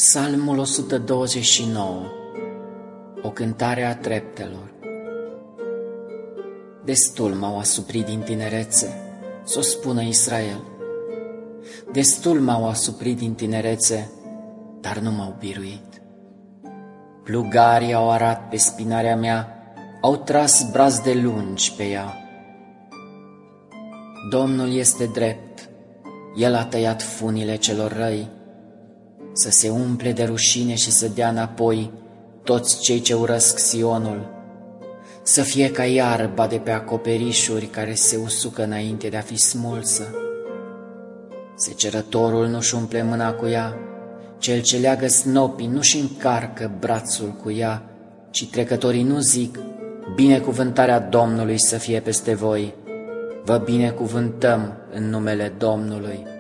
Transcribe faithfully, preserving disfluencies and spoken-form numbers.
Psalmul o sută douăzeci și nouă. O cântare a treptelor. Destul m-au asuprit din tinerețe, s-o spună Israel. Destul m-au asuprit din tinerețe, dar nu m-au biruit. Plugarii au arat pe spinarea mea, au tras brazde lungi pe ea. Domnul este drept, El a tăiat funile celor răi, să se umple de rușine și să dea înapoi toți cei ce urăsc Sionul, să fie ca iarba de pe acoperișuri care se usucă înainte de a fi smulsă. Secerătorul nu-și umple mâna cu ea, cel ce leagă snopii nu-și încarcă brațul cu ea, ci trecătorii nu zic, binecuvântarea Domnului să fie peste voi, vă binecuvântăm în numele Domnului.